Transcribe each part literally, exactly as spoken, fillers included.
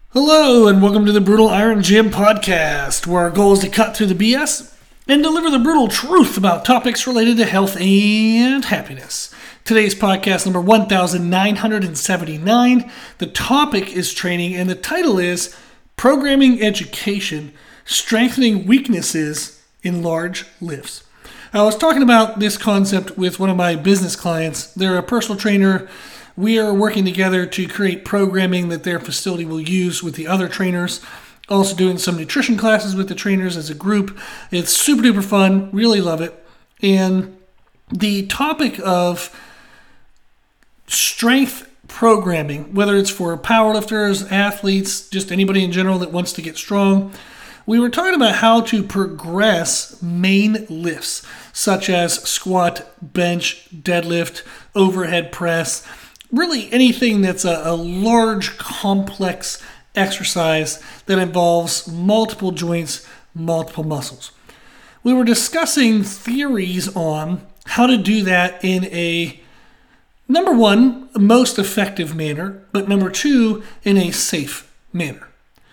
Hello, and welcome to the Brutal Iron Gym podcast, where our goal is to cut through the B S and deliver the brutal truth about topics related to health and happiness. Today's podcast number one thousand nine hundred seventy-nine. The topic is training, and the title is Programming Education, Strengthening Weaknesses in Large Lifts. I was talking about this concept with one of my business clients. They're a personal trainer. We are working together to create programming that their facility will use with the other trainers. Also doing some nutrition classes with the trainers as a group. It's super duper fun. Really love it. And the topic of strength programming, whether it's for powerlifters, athletes, just anybody in general that wants to get strong, we were talking about how to progress main lifts, such as squat, bench, deadlift, overhead press, really anything that's a, a large, complex exercise that involves multiple joints, multiple muscles. We were discussing theories on how to do that in a, number one, most effective manner, but number two, in a safe manner.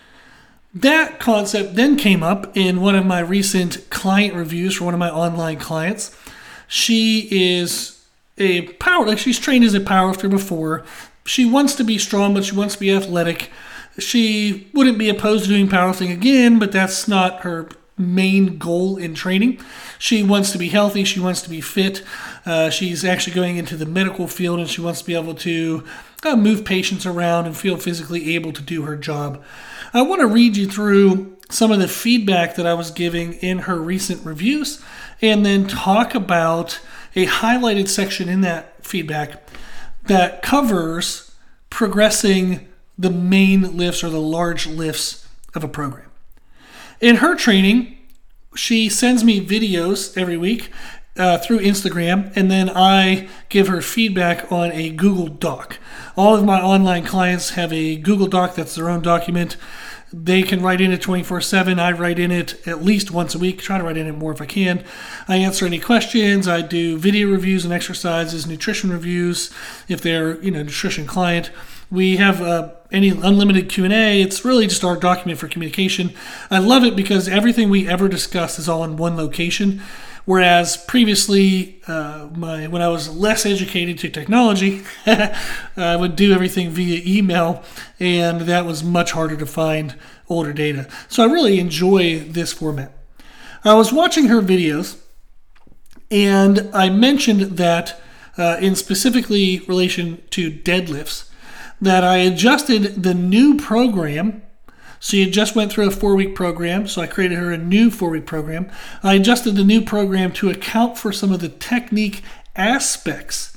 That concept then came up in one of my recent client reviews for one of my online clients. She is a power, like she's trained as a powerlifter before. She wants to be strong, but she wants to be athletic. She wouldn't be opposed to doing powerlifting again, but that's not her main goal in training. She wants to be healthy. She wants to be fit. Uh, she's actually going into the medical field, and she wants to be able to uh, move patients around and feel physically able to do her job. I want to read you through some of the feedback that I was giving in her recent reviews, and then talk about a highlighted section in that feedback that covers progressing the main lifts or the large lifts of a program. In her training, she sends me videos every week uh, through Instagram, and then I give her feedback on a Google Doc. All of my online clients have a Google Doc that's their own document. They can write in it twenty-four seven. I write in it at least once a week. Try to write in it more if I can. I answer any questions. I do video reviews and exercises, nutrition reviews if they're, you know, nutrition client. We have uh, any unlimited Q and A. It's really just our document for communication. I love it because everything we ever discuss is all in one location. Whereas previously, uh, my when I was less educated to technology, I would do everything via email, and that was much harder to find older data. So I really enjoy this format. I was watching her videos, and I mentioned that uh, in specifically relation to deadlifts, that I adjusted the new program. She had just went through a four-week program, so I created her a new four-week program. I adjusted the new program to account for some of the technique aspects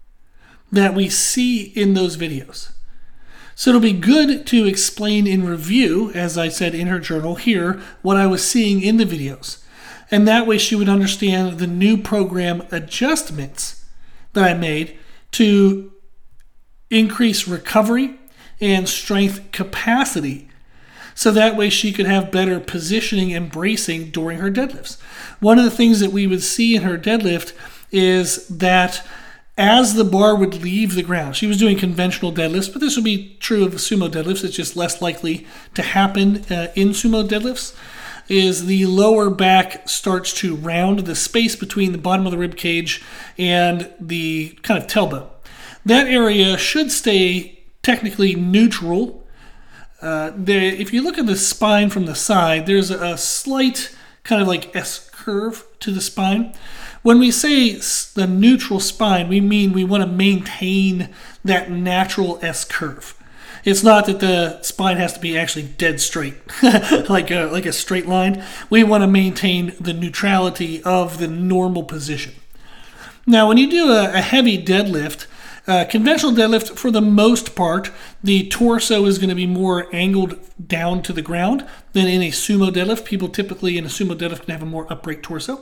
that we see in those videos. So it'll be good to explain in review, as I said in her journal here, what I was seeing in the videos. And that way she would understand the new program adjustments that I made to increase recovery and strength capacity, so that way she could have better positioning and bracing during her deadlifts. One of the things that we would see in her deadlift is that as the bar would leave the ground, she was doing conventional deadlifts, but this would be true of sumo deadlifts. It's just less likely to happen uh, in sumo deadlifts, is the lower back starts to round the space between the bottom of the rib cage and the kind of tailbone. That area should stay technically neutral. Uh, there, if you look at the spine from the side, there's a, a slight kind of like S-curve to the spine. When we say the neutral spine, we mean we want to maintain that natural S-curve. It's not that the spine has to be actually dead straight, like a, like a straight line. We want to maintain the neutrality of the normal position. Now, when you do a, a heavy deadlift, Uh, conventional deadlift, for the most part, the torso is going to be more angled down to the ground than in a sumo deadlift. People typically in a sumo deadlift can have a more upright torso.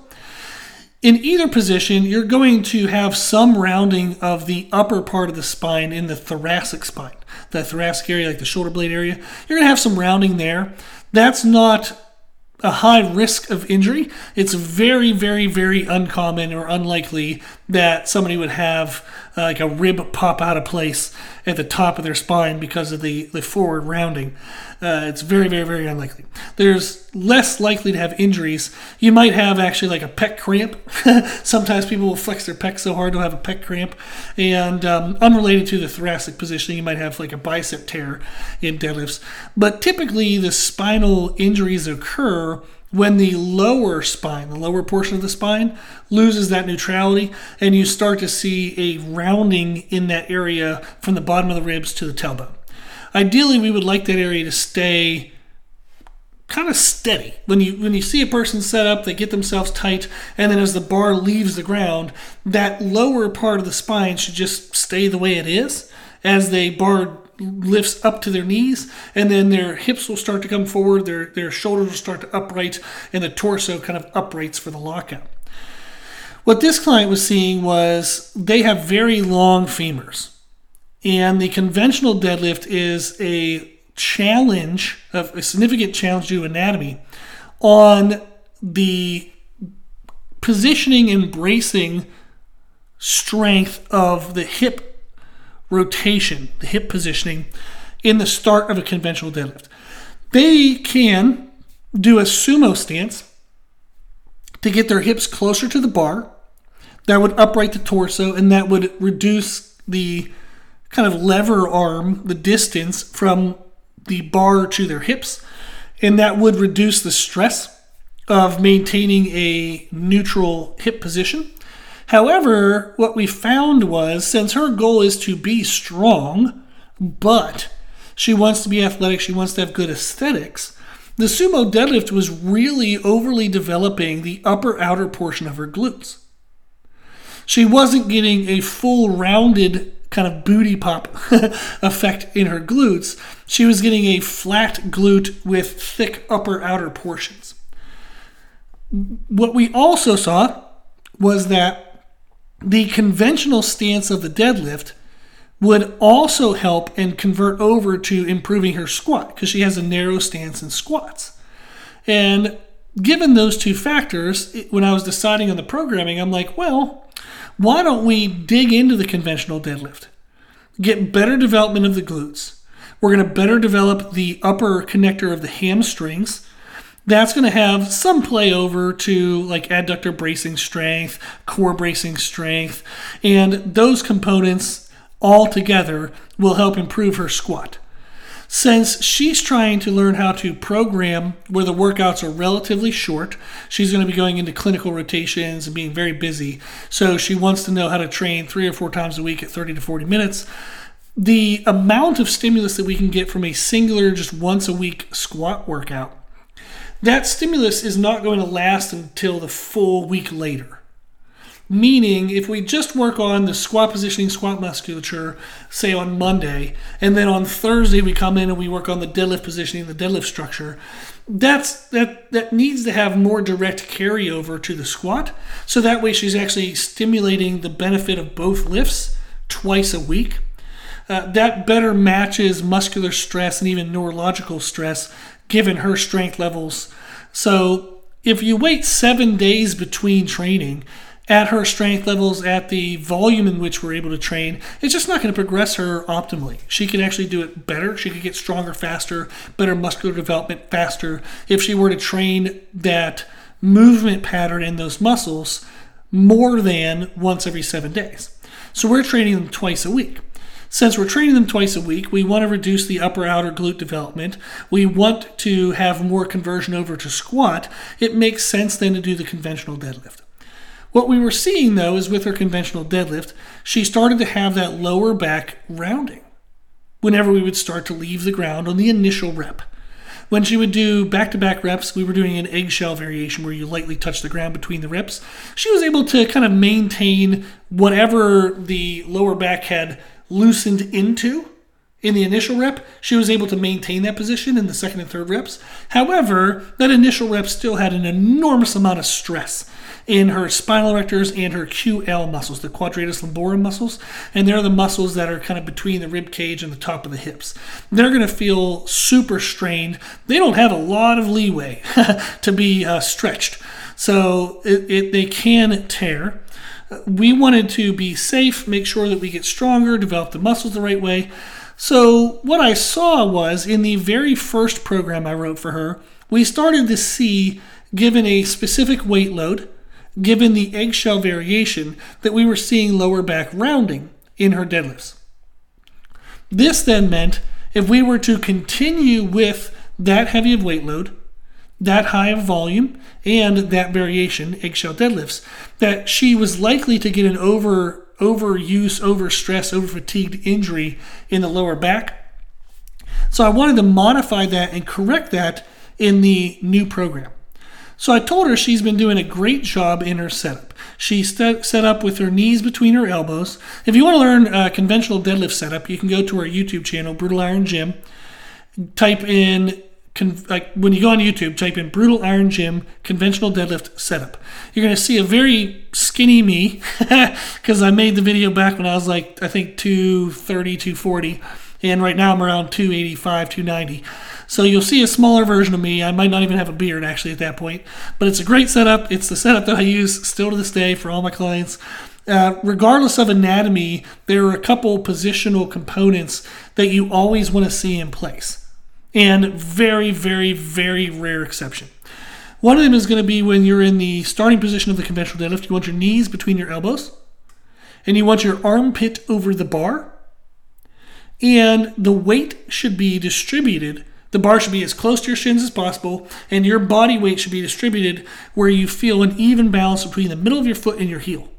In either position, you're going to have some rounding of the upper part of the spine in the thoracic spine, the thoracic area, like the shoulder blade area. You're going to have some rounding there. That's not a high risk of injury. It's very, very, very uncommon or unlikely that somebody would have uh, like a rib pop out of place at the top of their spine because of the, the forward rounding. Uh, it's very, very, very unlikely. There's less likely to have injuries. You might have actually like a pec cramp. Sometimes people will flex their pec so hard they'll have a pec cramp. And um, unrelated to the thoracic positioning, you might have like a bicep tear in deadlifts. But typically the spinal injuries occur when the lower spine, the lower portion of the spine, loses that neutrality, and you start to see a rounding in that area from the bottom of the ribs to the tailbone. Ideally, we would like that area to stay kind of steady. When you when you see a person set up, they get themselves tight, and then as the bar leaves the ground, that lower part of the spine should just stay the way it is as the bar lifts up to their knees, and then their hips will start to come forward, their, their shoulders will start to upright, and the torso kind of uprights for the lockout. What this client was seeing was they have very long femurs, and the conventional deadlift is a challenge, a significant challenge to anatomy on the positioning and bracing strength of the hip rotation, the hip positioning in the start of a conventional deadlift. They can do a sumo stance to get their hips closer to the bar. That would upright the torso, and that would reduce the kind of lever arm, the distance from the bar to their hips, and that would reduce the stress of maintaining a neutral hip position. However, what we found was, since her goal is to be strong, but she wants to be athletic, she wants to have good aesthetics, the sumo deadlift was really overly developing the upper outer portion of her glutes. She wasn't getting a full rounded kind of booty pop effect in her glutes. She was getting a flat glute with thick upper outer portions. What we also saw was that the conventional stance of the deadlift would also help and convert over to improving her squat because she has a narrow stance in squats. And given those two factors, when I was deciding on the programming, I'm like, well, why don't we dig into the conventional deadlift, get better development of the glutes. We're going to better develop the upper connector of the hamstrings. That's going to have some play over to like adductor bracing strength, core bracing strength, and those components all together will help improve her squat. Since she's trying to learn how to program where the workouts are relatively short, she's going to be going into clinical rotations and being very busy. So she wants to know how to train three or four times a week at thirty to forty minutes. The amount of stimulus that we can get from a singular, just once a week squat workout, that stimulus is not going to last until the full week later. Meaning, if we just work on the squat positioning, squat musculature, say on Monday, and then on Thursday we come in and we work on the deadlift positioning, the deadlift structure, that's that that needs to have more direct carryover to the squat. So that way she's actually stimulating the benefit of both lifts twice a week. Uh, that better matches muscular stress and even neurological stress given her strength levels. So if you wait seven days between training, at her strength levels, at the volume in which we're able to train, it's just not going to progress her optimally. She can actually do it better. She could get stronger faster, better muscular development faster if she were to train that movement pattern in those muscles more than once every seven days. So we're training them twice a week. Since we're training them twice a week, we want to reduce the upper outer glute development. We want to have more conversion over to squat. It makes sense then to do the conventional deadlift. What we were seeing, though, is with her conventional deadlift, she started to have that lower back rounding whenever we would start to leave the ground on the initial rep. When she would do back-to-back reps, we were doing an eggshell variation where you lightly touch the ground between the reps. She was able to kind of maintain whatever the lower back had loosened into in the initial rep. She was able to maintain that position in the second and third reps. However, that initial rep still had an enormous amount of stress in her spinal erectors and her Q L muscles, the quadratus lumborum muscles, and they're the muscles that are kind of between the rib cage and the top of the hips. They're going to feel super strained. They don't have a lot of leeway to be uh, stretched, so it, it, they can tear. We wanted to be safe, make sure that we get stronger, develop the muscles the right way. So what I saw was in the very first program I wrote for her, we started to see, given a specific weight load, given the eggshell variation, that we were seeing lower back rounding in her deadlifts. This then meant if we were to continue with that heavy of weight load, that high of volume, and that variation, eggshell deadlifts, that she was likely to get an over overuse, overstress, overfatigued injury in the lower back. So I wanted to modify that and correct that in the new program. So I told her she's been doing a great job in her setup. She's st- set up with her knees between her elbows. If you want to learn a conventional deadlift setup, you can go to our YouTube channel, Brutal Iron Gym. Type in, con- like when you go on YouTube, type in Brutal Iron Gym conventional deadlift setup. You're going to see a very skinny me, because I made the video back when I was like, I think two thirty, two forty. And right now I'm around two eighty-five, two ninety. So you'll see a smaller version of me. I might not even have a beard actually at that point. But it's a great setup. It's the setup that I use still to this day for all my clients. Uh, regardless of anatomy, there are a couple positional components that you always want to see in place. And very, very, very rare exception. One of them is going to be when you're in the starting position of the conventional deadlift. You want your knees between your elbows. And you want your armpit over the bar. And the weight should be distributed. The bar should be as close to your shins as possible, and your body weight should be distributed where you feel an even balance between the middle of your foot and your heel.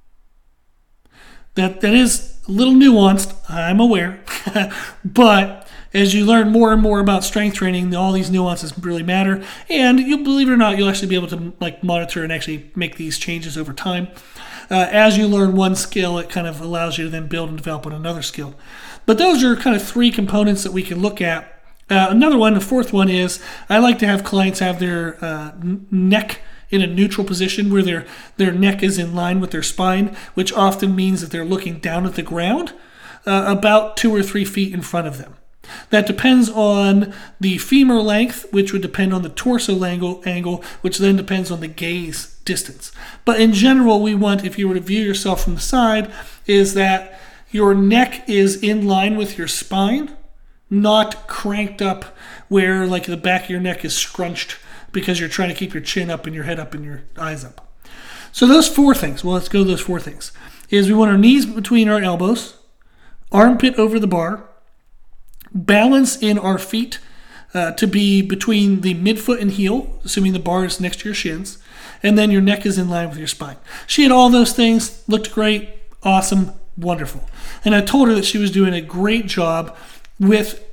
That that is a little nuanced, I'm aware, but as you learn more and more about strength training, all these nuances really matter, and you'll believe it or not, you'll actually be able to like monitor and actually make these changes over time. Uh, as you learn one skill, it kind of allows you to then build and develop on another skill. But those are kind of three components that we can look at. Uh, another one, the fourth one is I like to have clients have their uh, n- neck in a neutral position where their, their neck is in line with their spine, which often means that they're looking down at the ground uh, about two or three feet in front of them. That depends on the femur length, which would depend on the torso angle, angle, which then depends on the gaze distance. But in general, we want, if you were to view yourself from the side, is that your neck is in line with your spine, not cranked up where like the back of your neck is scrunched because you're trying to keep your chin up and your head up and your eyes up. So those four things, well, let's go to those four things, is we want our knees between our elbows, armpit over the bar, balance in our feet uh, to be between the midfoot and heel, assuming the bar is next to your shins, and then your neck is in line with your spine. She had all those things, looked great, awesome, wonderful. And I told her that she was doing a great job with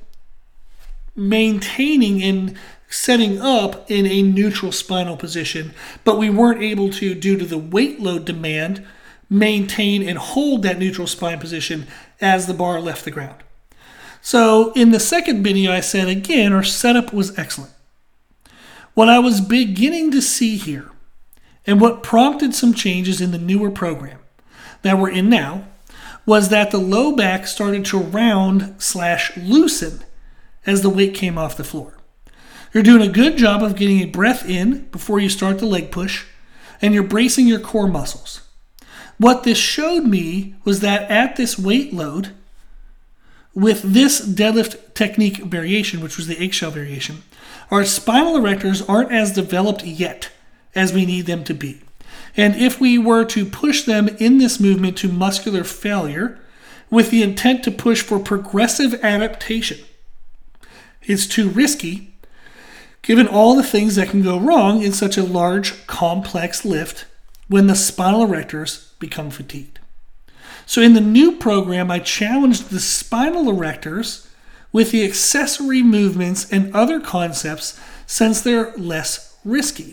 maintaining and setting up in a neutral spinal position, but we weren't able to, due to the weight load demand, maintain and hold that neutral spine position as the bar left the ground. So in the second video, I said, again, our setup was excellent. What I was beginning to see here, and what prompted some changes in the newer program that we're in now, was that the low back started to round slash loosen as the weight came off the floor. You're doing a good job of getting a breath in before you start the leg push, and you're bracing your core muscles. What this showed me was that at this weight load, with this deadlift technique variation, which was the eggshell variation, our spinal erectors aren't as developed yet as we need them to be. And if we were to push them in this movement to muscular failure with the intent to push for progressive adaptation, it's too risky given all the things that can go wrong in such a large, complex lift when the spinal erectors become fatigued. So in the new program, I challenged the spinal erectors with the accessory movements and other concepts since they're less risky.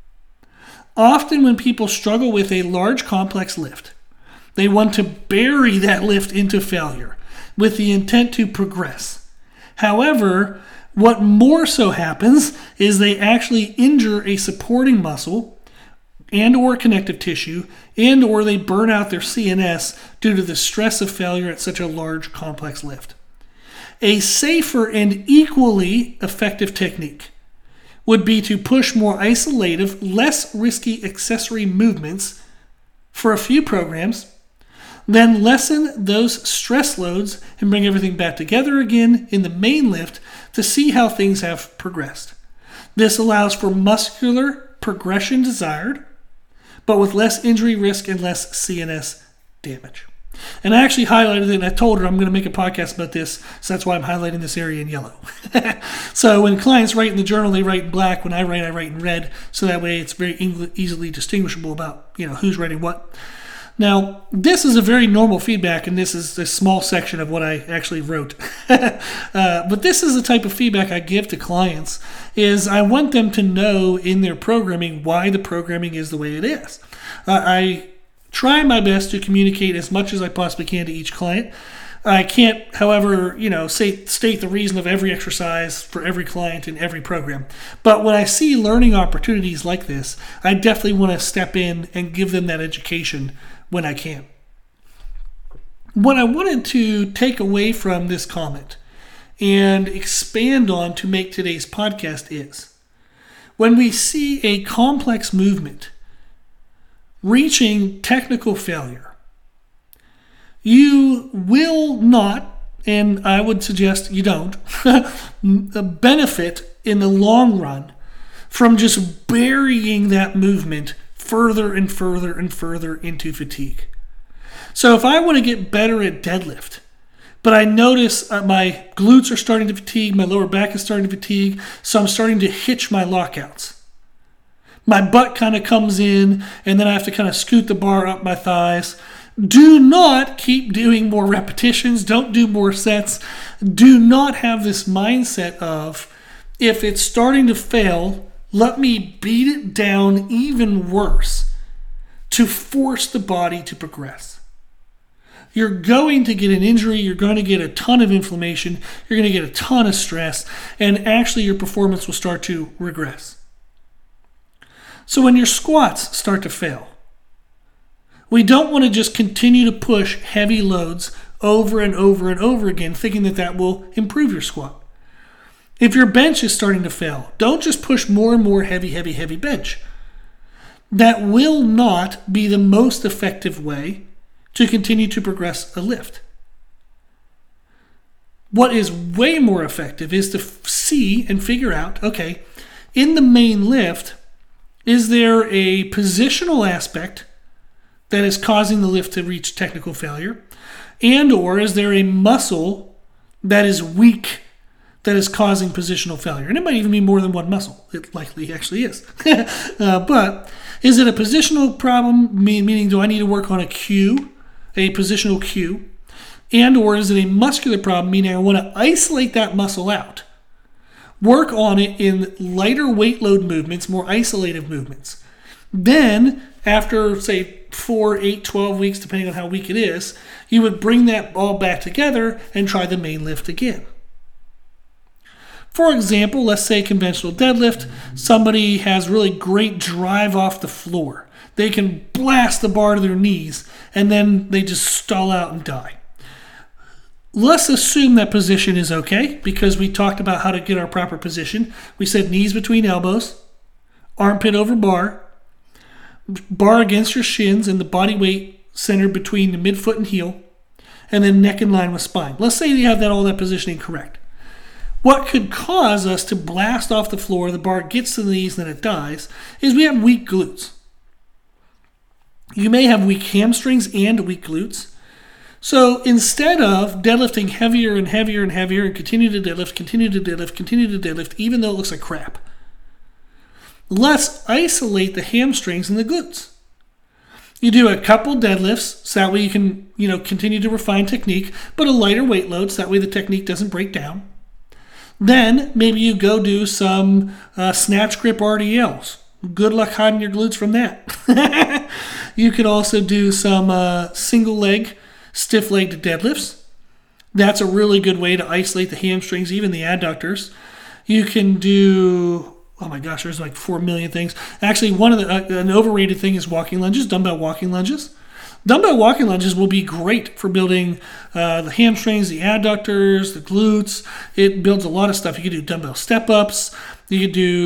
Often when people struggle with a large complex lift, they want to bury that lift into failure with the intent to progress. However, what more so happens is they actually injure a supporting muscle and or connective tissue, and or they burn out their C N S due to the stress of failure at such a large complex lift. A safer and equally effective technique would be to push more isolative, less risky accessory movements for a few programs, then lessen those stress loads and bring everything back together again in the main lift to see how things have progressed. This allows for muscular progression desired, but with less injury risk and less C N S damage. And I actually highlighted it, and I told her I'm going to make a podcast about this, so that's why I'm highlighting this area in yellow. So when clients write in the journal, they write in black. When I write, I write in red, so that way it's very easily distinguishable about, you know, who's writing what. Now, this is a very normal feedback, and this is a small section of what I actually wrote. uh, but this is the type of feedback I give to clients, is I want them to know in their programming why the programming is the way it is. Uh, I try my best to communicate as much as I possibly can to each client. I can't, however, you know, say, state the reason of every exercise for every client in every program. But when I see learning opportunities like this, I definitely want to step in and give them that education when I can. What I wanted to take away from this comment and expand on to make today's podcast is, when we see a complex movement reaching technical failure, you will not, and I would suggest you don't, benefit in the long run from just burying that movement further and further and further into fatigue. So if I want to get better at deadlift, but I notice uh, my glutes are starting to fatigue, my lower back is starting to fatigue, so I'm starting to hitch my lockouts. My butt kind of comes in, and then I have to kind of scoot the bar up my thighs. Do not keep doing more repetitions. Don't do more sets. Do not have this mindset of, if it's starting to fail, let me beat it down even worse to force the body to progress. You're going to get an injury. You're going to get a ton of inflammation. You're going to get a ton of stress, and actually your performance will start to regress. So when your squats start to fail, we don't want to just continue to push heavy loads over and over and over again, thinking that that will improve your squat. If your bench is starting to fail, don't just push more and more heavy, heavy, heavy bench. That will not be the most effective way to continue to progress a lift. What is way more effective is to see and figure out, okay, in the main lift, is there a positional aspect that is causing the lift to reach technical failure? And or is there a muscle that is weak that is causing positional failure? And it might even be more than one muscle. It likely actually is. uh, but is it a positional problem, meaning do I need to work on a cue, a positional cue? And or is it a muscular problem, meaning I want to isolate that muscle out? Work on it in lighter weight load movements, more isolated movements. Then, after, say, four, eight, twelve weeks, depending on how weak it is, you would bring that all back together and try the main lift again. For example, let's say conventional deadlift, somebody has really great drive off the floor. They can blast the bar to their knees, and then they just stall out and die. Let's assume that position is okay, because we talked about how to get our proper position. We said knees between elbows, armpit over bar, bar against your shins, and the body weight centered between the midfoot and heel, and then neck in line with spine. Let's say you have that all that positioning correct. What could cause us to blast off the floor, the bar gets to the knees, and then it dies, is we have weak glutes. You may have weak hamstrings and weak glutes. So instead of deadlifting heavier and heavier and heavier and continue to deadlift, continue to deadlift, continue to deadlift, even though it looks like crap, let's isolate the hamstrings and the glutes. You do a couple deadlifts, so that way you can, you know, continue to refine technique, but a lighter weight load, so that way the technique doesn't break down. Then maybe you go do some uh, snatch grip R D Ls. Good luck hiding your glutes from that. You could also do some uh, single leg stiff-legged deadlifts. That's a really good way to isolate the hamstrings, even the adductors. You can do, oh my gosh, there's like four million things. Actually, one of the uh, an overrated thing is walking lunges, dumbbell walking lunges. Dumbbell walking lunges will be great for building uh, the hamstrings, the adductors, the glutes. It builds a lot of stuff. You can do dumbbell step-ups. You could do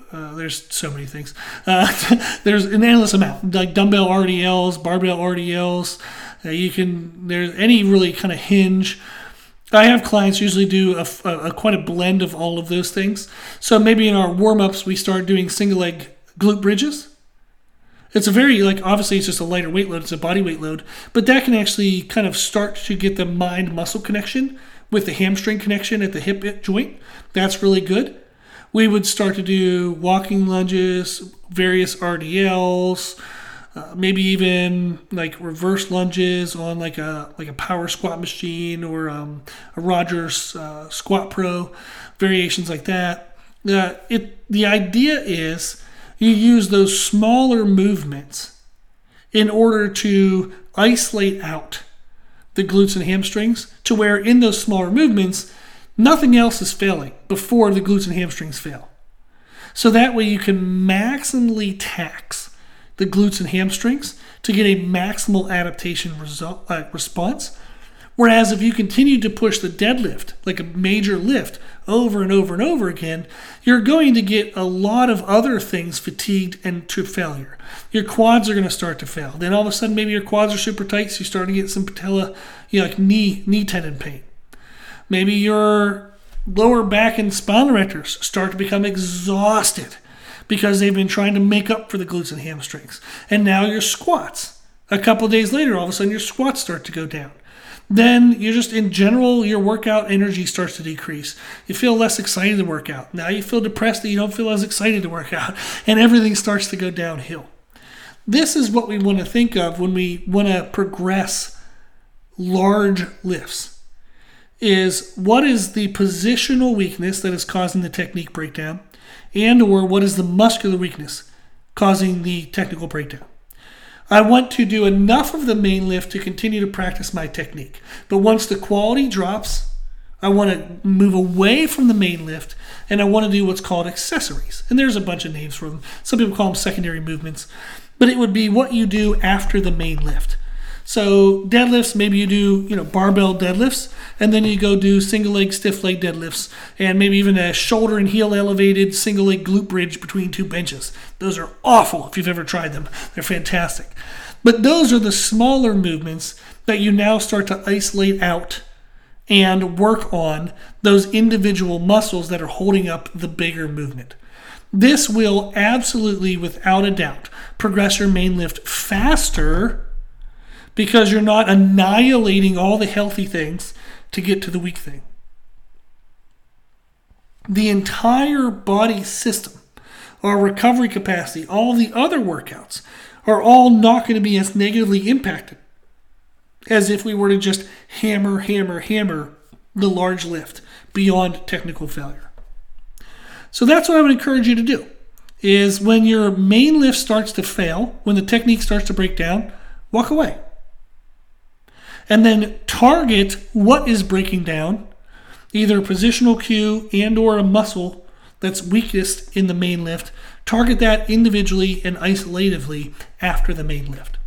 uh, there's so many things. Uh, there's an endless amount, like dumbbell R D Ls, barbell R D Ls. Uh, you can, there's any really kind of hinge. I have clients usually do a, a, a quite a blend of all of those things. So maybe in our warm-ups, we start doing single leg glute bridges. It's a very, like, obviously it's just a lighter weight load, it's a body weight load, but that can actually kind of start to get the mind-muscle connection with the hamstring connection at the hip joint. That's really good. We would start to do walking lunges, various R D Ls, uh, maybe even like reverse lunges on like a like a power squat machine or um, a Rogers uh, Squat Pro, variations like that. Uh, it the idea is you use those smaller movements in order to isolate out the glutes and hamstrings to where in those smaller movements, nothing else is failing before the glutes and hamstrings fail. So that way you can maximally tax the glutes and hamstrings to get a maximal adaptation result, uh, response. Whereas if you continue to push the deadlift, like a major lift, over and over and over again, you're going to get a lot of other things fatigued and to failure. Your quads are going to start to fail. Then all of a sudden, maybe your quads are super tight, so you start to get some patella, you know, like knee, knee tendon pain. Maybe your lower back and spinal erectors start to become exhausted because they've been trying to make up for the glutes and hamstrings. And now your squats. A couple of days later, all of a sudden, your squats start to go down. Then you're just, in general, your workout energy starts to decrease. You feel less excited to work out. Now you feel depressed that you don't feel as excited to work out, and everything starts to go downhill. This is what we want to think of when we want to progress large lifts. Is what is the positional weakness that is causing the technique breakdown, and or what is the muscular weakness causing the technical breakdown. I want to do enough of the main lift to continue to practice my technique. But once the quality drops, I want to move away from the main lift, and I want to do what's called accessories. And there's a bunch of names for them. Some people call them secondary movements. But it would be what you do after the main lift. So deadlifts, maybe you do, you know, barbell deadlifts, and then you go do single leg stiff leg deadlifts, and maybe even a shoulder and heel elevated single leg glute bridge between two benches. Those are awful if you've ever tried them. They're fantastic. But those are the smaller movements that you now start to isolate out and work on those individual muscles that are holding up the bigger movement. This will absolutely, without a doubt, progress your main lift faster because you're not annihilating all the healthy things to get to the weak thing. The entire body system, our recovery capacity, all the other workouts are all not going to be as negatively impacted as if we were to just hammer, hammer, hammer the large lift beyond technical failure. So that's what I would encourage you to do, is when your main lift starts to fail, when the technique starts to break down, walk away. And then target what is breaking down, either a positional cue and or a muscle that's weakest in the main lift. Target that individually and isolatively after the main lift.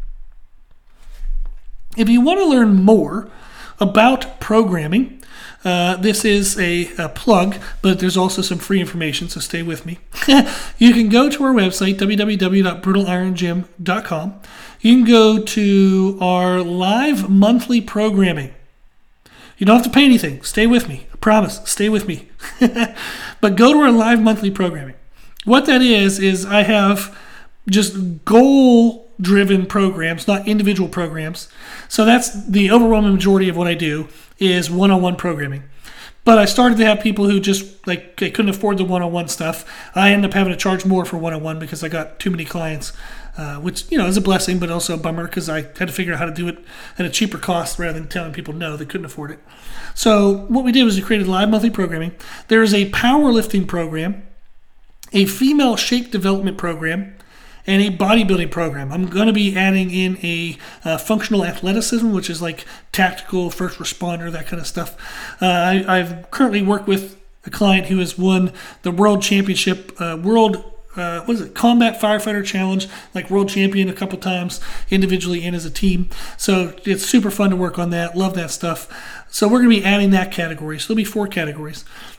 If you want to learn more about programming, uh, this is a, a plug, but there's also some free information, so stay with me. You can go to our website, w w w dot brutal iron gym dot com. You can go to our live monthly programming. You don't have to pay anything. Stay with me. I promise. Stay with me. But go to our live monthly programming. What that is, is I have just goal-driven programs, not individual programs. So that's the overwhelming majority of what I do is one-on-one programming. But I started to have people who just, like, they couldn't afford the one-on-one stuff. I ended up having to charge more for one-on-one because I got too many clients, uh, which, you know, is a blessing, but also a bummer because I had to figure out how to do it at a cheaper cost rather than telling people no, they couldn't afford it. So what we did was we created live monthly programming. There is a powerlifting program, a female shape development program, and a bodybuilding program. I'm going to be adding in a uh, functional athleticism, which is like tactical, first responder, that kind of stuff. Uh, I, I've currently worked with a client who has won the world championship, uh, world, uh, what is it, combat firefighter challenge, like world champion a couple times, individually and as a team. So it's super fun to work on that. Love that stuff. So we're going to be adding that category. So there'll be four categories.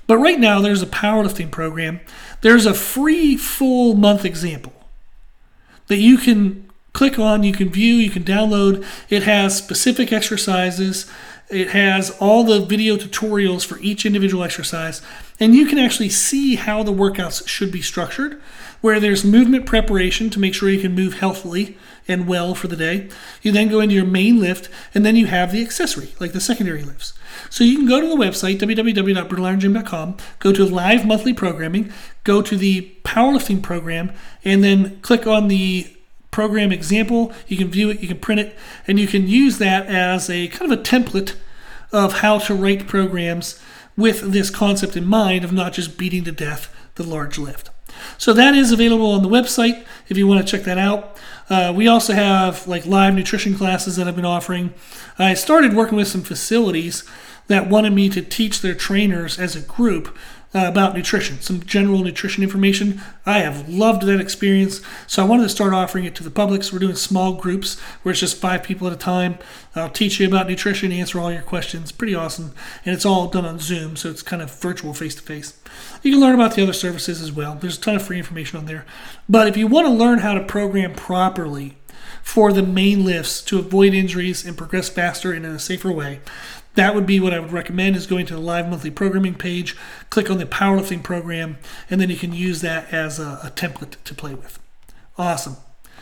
But right now, there's a powerlifting program. There's a free full month example that you can click on, you can view, you can download. It has specific exercises. It has all the video tutorials for each individual exercise, and you can actually see how the workouts should be structured, where there's movement preparation to make sure you can move healthily and well for the day. You then go into your main lift, and then you have the accessory, like the secondary lifts. So you can go to the website, w w w dot brutal iron gym dot com, go to live monthly programming, go to the powerlifting program, and then click on the program example. You can view it, you can print it, and you can use that as a kind of a template of how to write programs with this concept in mind of not just beating to death the large lift. So that is available on the website if you want to check that out. Uh, we also have like live nutrition classes that I've been offering. I started working with some facilities that wanted me to teach their trainers as a group uh, about nutrition, some general nutrition information. I have loved that experience, so I wanted to start offering it to the public. So we're doing small groups where it's just five people at a time. I'll teach you about nutrition, answer all your questions. Pretty awesome, and it's all done on Zoom, so it's kind of virtual face-to-face. You can learn about the other services as well. There's a ton of free information on there. But if you want to learn how to program properly for the main lifts to avoid injuries and progress faster and in a safer way, that would be what I would recommend, is going to the live monthly programming page, click on the powerlifting program, and then you can use that as a, a template to play with. Awesome.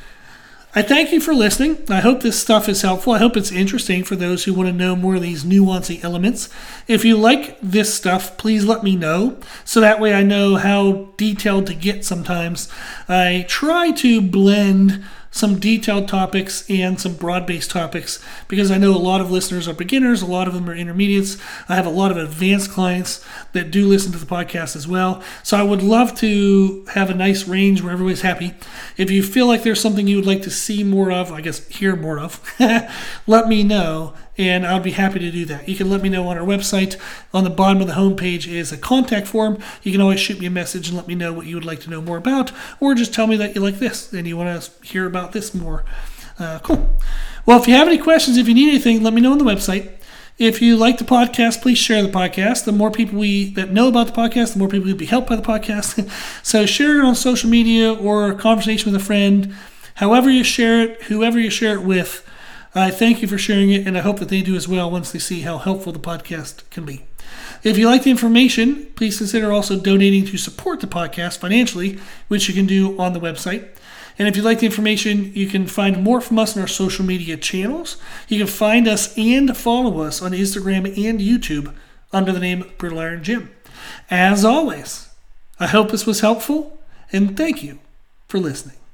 I thank you for listening. I hope this stuff is helpful. I hope it's interesting for those who want to know more of these nuancing elements. If you like this stuff, please let me know, so that way I know how detailed to get sometimes. I try to blend some detailed topics and some broad-based topics, because I know a lot of listeners are beginners, a lot of them are intermediates. I have a lot of advanced clients that do listen to the podcast as well. So I would love to have a nice range where everybody's happy. If you feel like there's something you would like to see more of, I guess hear more of, let me know, and I'll be happy to do that. You can let me know on our website. On the bottom of the homepage is a contact form. You can always shoot me a message and let me know what you would like to know more about, or just tell me that you like this and you want to hear about this more. Uh, cool. Well, if you have any questions, if you need anything, let me know on the website. If you like the podcast, please share the podcast. The more people we that know about the podcast, the more people will be helped by the podcast. So share it on social media or a conversation with a friend. However you share it, whoever you share it with, I thank you for sharing it, and I hope that they do as well once they see how helpful the podcast can be. If you like the information, please consider also donating to support the podcast financially, which you can do on the website. And if you like the information, you can find more from us on our social media channels. You can find us and follow us on Instagram and YouTube under the name Brutal Iron Gym. As always, I hope this was helpful, and thank you for listening.